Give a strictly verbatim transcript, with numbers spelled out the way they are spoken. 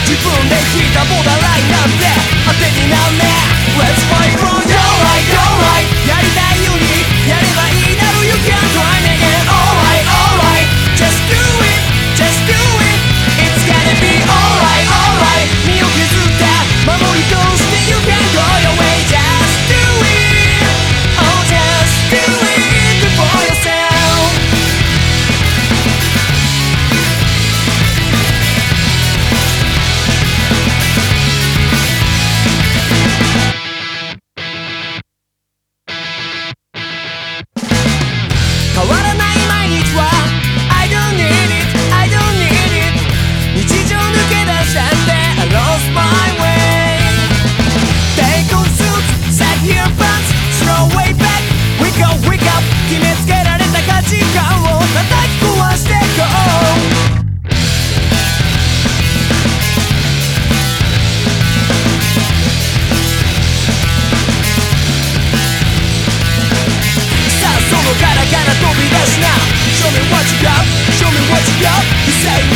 自分で引いたボーダーラインなんて当てになんねえ Let's fight from your right, your right やりたいようにやればいいだろ You can try me again Alright, alright Just do it, just do it It's gonna be alright, alright 身を削って守り通して You can go your way Just do it Oh, just do it for yourself変わらない毎日は I don't need it, I don't need it 日常抜け出しちゃって I lost my way Take off suits, sag your pants Slow way back, wake up, wake up 決めつけられた価値観を叩き壊していこうガラガラ飛び出しな Show me what you got, show me what you got You say